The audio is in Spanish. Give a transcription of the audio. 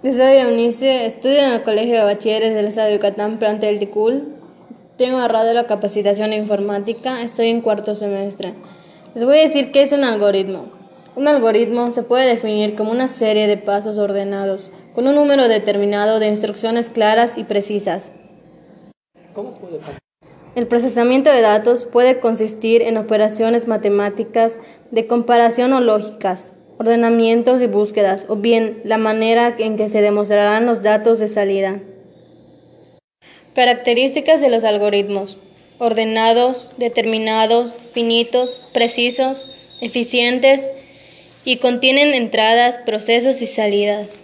Soy Eunice, estudio en el Colegio de Bachilleres del Estado de Yucatán, plantel Ticul. Tengo agarrado la capacitación de informática, estoy en cuarto semestre. Les voy a decir qué es un algoritmo. Un algoritmo se puede definir como una serie de pasos ordenados, con un número determinado de instrucciones claras y precisas. El procesamiento de datos puede consistir en operaciones matemáticas de comparación o lógicas, ordenamientos y búsquedas, o bien la manera en que se demostrarán los datos de salida. Características de los algoritmos: ordenados, determinados, finitos, precisos, eficientes y contienen entradas, procesos y salidas.